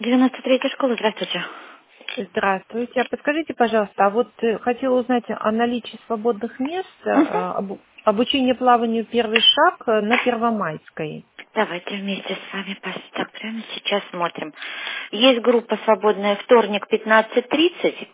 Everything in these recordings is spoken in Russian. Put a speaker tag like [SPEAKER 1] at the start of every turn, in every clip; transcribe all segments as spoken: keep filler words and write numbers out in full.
[SPEAKER 1] девяносто третья школа, здравствуйте.
[SPEAKER 2] Здравствуйте. А подскажите, пожалуйста, а вот э, хотела узнать о наличии свободных мест, э,
[SPEAKER 1] Угу.
[SPEAKER 2] обу- обучение плаванию первый шаг э, на Первомайской.
[SPEAKER 1] Давайте вместе с вами пос- так прямо сейчас смотрим. Есть группа свободная вторник пятнадцать тридцать.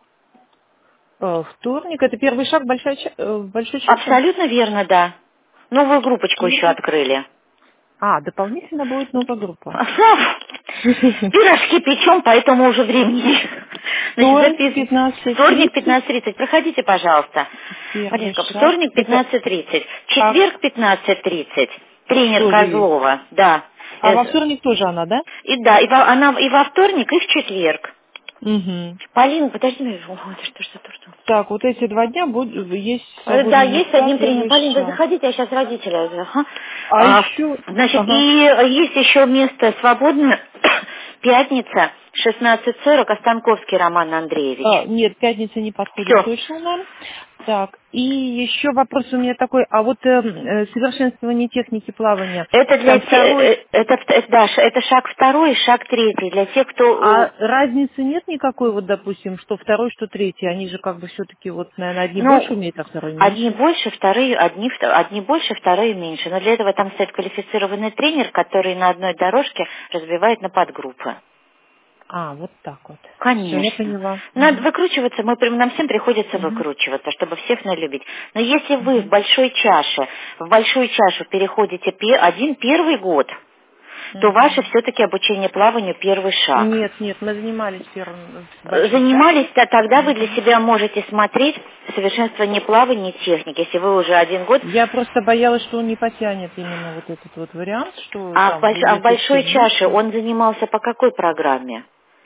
[SPEAKER 2] Э, Вторник, это первый шаг, большая, ча- э, большой чаше?
[SPEAKER 1] Абсолютно верно, да. Новую группочку еще
[SPEAKER 2] Мгм.
[SPEAKER 1] открыли.
[SPEAKER 2] А, дополнительно будет новая группа.
[SPEAKER 1] Ну, пирожки печем, поэтому уже времени. Значит,
[SPEAKER 2] Вторник,
[SPEAKER 1] записывайте.
[SPEAKER 2] пятнадцать
[SPEAKER 1] Вторник
[SPEAKER 2] тридцать,
[SPEAKER 1] пятнадцать тридцать. Проходите, пожалуйста.
[SPEAKER 2] первый
[SPEAKER 1] Маринка,
[SPEAKER 2] шаг.
[SPEAKER 1] вторник
[SPEAKER 2] Это
[SPEAKER 1] пятнадцать тридцать.
[SPEAKER 2] а,
[SPEAKER 1] Четверг пятнадцать тридцать. Тренер
[SPEAKER 2] тоже есть.
[SPEAKER 1] Козлова, да.
[SPEAKER 2] А во
[SPEAKER 1] Э,
[SPEAKER 2] вторник тоже она, да?
[SPEAKER 1] И да, и во, она и во вторник, и в четверг.
[SPEAKER 2] Угу.
[SPEAKER 1] Полина, подожди, минуту. Ой, это что, что, что, что?
[SPEAKER 2] Так, вот эти два дня будут, есть
[SPEAKER 1] Э, Да,
[SPEAKER 2] свободные
[SPEAKER 1] есть
[SPEAKER 2] места,
[SPEAKER 1] один тренинг.
[SPEAKER 2] первый
[SPEAKER 1] Полин, вы
[SPEAKER 2] шаг.
[SPEAKER 1] заходите, я сейчас родителя. Ага.
[SPEAKER 2] А
[SPEAKER 1] А,
[SPEAKER 2] еще,
[SPEAKER 1] значит,
[SPEAKER 2] ага.
[SPEAKER 1] и есть еще место свободное. Пятница, шестнадцать сорок, Останковский Роман Андреевич.
[SPEAKER 2] А, нет, пятница не подходит
[SPEAKER 1] Все.
[SPEAKER 2] точно нам. Так, и еще вопрос у меня такой, а вот э, э, совершенствование техники плавания,
[SPEAKER 1] Это для
[SPEAKER 2] там
[SPEAKER 1] те, э,
[SPEAKER 2] второй,
[SPEAKER 1] э, это, это, да, ш- это шаг второй, шаг третий. Для тех, кто э,
[SPEAKER 2] а разницы нет никакой, вот, допустим, что второй, что третий, они же как бы все-таки вот, наверное, одни больше
[SPEAKER 1] ну,
[SPEAKER 2] умеют, а второй
[SPEAKER 1] одни
[SPEAKER 2] меньше.
[SPEAKER 1] больше, вторые, одни, вто- одни больше, вторые меньше. Но для этого там стоит квалифицированный тренер, который на одной дорожке разбивает на подгруппы.
[SPEAKER 2] А, вот так вот. Все, я
[SPEAKER 1] Конечно.
[SPEAKER 2] поняла.
[SPEAKER 1] Надо
[SPEAKER 2] Мгм.
[SPEAKER 1] выкручиваться, мы, прям- нам всем приходится
[SPEAKER 2] Мгм.
[SPEAKER 1] выкручиваться, чтобы всех налюбить. Но если вы в
[SPEAKER 2] Мгм.
[SPEAKER 1] большой чаше, в большую чашу переходите пе- один первый год, то ваше
[SPEAKER 2] Мгм.
[SPEAKER 1] все-таки обучение плаванию первый шаг.
[SPEAKER 2] Нет, нет, мы занимались первым в
[SPEAKER 1] Э,
[SPEAKER 2] большой
[SPEAKER 1] Занимались,
[SPEAKER 2] чаше.
[SPEAKER 1] то тогда вы для
[SPEAKER 2] Мгм.
[SPEAKER 1] себя можете смотреть совершенствование плавания и техники. Если вы уже один год,
[SPEAKER 2] Я просто боялась, что он не потянет именно вот этот вот вариант, что
[SPEAKER 1] а в,
[SPEAKER 2] там
[SPEAKER 1] больш- а в
[SPEAKER 2] если все
[SPEAKER 1] большой чаше
[SPEAKER 2] вместе.
[SPEAKER 1] он занимался по какой программе?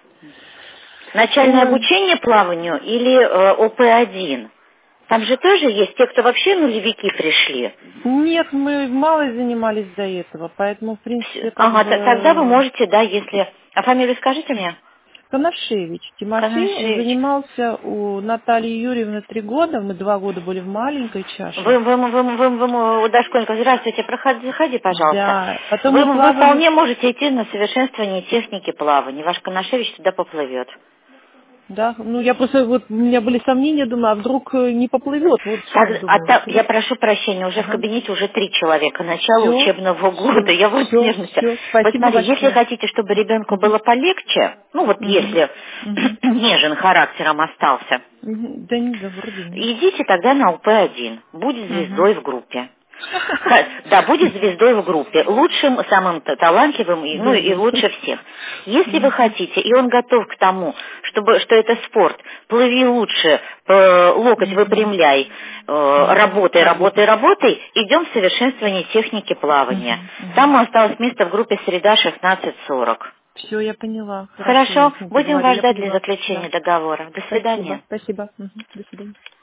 [SPEAKER 1] Начальное
[SPEAKER 2] Ой,
[SPEAKER 1] обучение плаванию или э, О П один? Там же тоже есть те, кто вообще нулевики пришли.
[SPEAKER 2] нет, мы мало занимались до этого, поэтому, в
[SPEAKER 1] Всё.
[SPEAKER 2] принципе, как
[SPEAKER 1] Ага, т- тогда вы
[SPEAKER 2] бы
[SPEAKER 1] можете, да, если... А фамилию скажите мне?
[SPEAKER 2] Коношевич Тимофей, он
[SPEAKER 1] Канашевич.
[SPEAKER 2] занимался у Натальи Юрьевны три года, мы два года были в маленькой чаше.
[SPEAKER 1] Вы, вы, вы, вы, вы, вы, у дошкольников, здравствуйте, проходи, заходи, пожалуйста.
[SPEAKER 2] Да, потом
[SPEAKER 1] Вы,
[SPEAKER 2] мы
[SPEAKER 1] вы
[SPEAKER 2] плавали.
[SPEAKER 1] вполне можете идти на совершенствование техники плавания. Ваш Канашевич туда поплывет.
[SPEAKER 2] Да, ну я просто, вот у меня были сомнения, думаю, а вдруг э, не поплывет, вот
[SPEAKER 1] Так,
[SPEAKER 2] что
[SPEAKER 1] а
[SPEAKER 2] думаю.
[SPEAKER 1] та- я прошу прощения, уже в
[SPEAKER 2] Ага.
[SPEAKER 1] кабинете уже три человека, начало
[SPEAKER 2] Все,
[SPEAKER 1] учебного года,
[SPEAKER 2] все,
[SPEAKER 1] я вот
[SPEAKER 2] все,
[SPEAKER 1] нервничаю.
[SPEAKER 2] все.
[SPEAKER 1] Вот
[SPEAKER 2] Спасибо
[SPEAKER 1] смотри, если
[SPEAKER 2] большое.
[SPEAKER 1] хотите, чтобы ребенку
[SPEAKER 2] Мгм,
[SPEAKER 1] было полегче, ну вот
[SPEAKER 2] мгм,
[SPEAKER 1] если
[SPEAKER 2] мгм,
[SPEAKER 1] нежен характером остался,
[SPEAKER 2] мгм. Да, не, да, вроде нет.
[SPEAKER 1] идите тогда на О П один, будет
[SPEAKER 2] Мгм.
[SPEAKER 1] звездой в группе. Ха- Да, будет звездой в группе, лучшим, самым та- талантливым, и- ну
[SPEAKER 2] Да,
[SPEAKER 1] и
[SPEAKER 2] да.
[SPEAKER 1] лучше всех. Если вы
[SPEAKER 2] Мгм,
[SPEAKER 1] хотите, и он готов к тому, чтобы, что это спорт, плыви лучше, э, локоть
[SPEAKER 2] мгм,
[SPEAKER 1] выпрямляй, э,
[SPEAKER 2] мгм.
[SPEAKER 1] работай, работай,
[SPEAKER 2] Работать.
[SPEAKER 1] работай, идем в совершенствование техники плавания.
[SPEAKER 2] Мгм,
[SPEAKER 1] Там
[SPEAKER 2] мгм.
[SPEAKER 1] осталось место в группе «Среда» шестнадцать сорок.
[SPEAKER 2] Все, я поняла. Хорошо, я
[SPEAKER 1] Хорошо,
[SPEAKER 2] с ним
[SPEAKER 1] будем
[SPEAKER 2] поговорю,
[SPEAKER 1] вас
[SPEAKER 2] я
[SPEAKER 1] ждать для
[SPEAKER 2] поняла.
[SPEAKER 1] заключения
[SPEAKER 2] Да.
[SPEAKER 1] договора. До
[SPEAKER 2] Спасибо,
[SPEAKER 1] свидания.
[SPEAKER 2] спасибо. Мгм. До свидания.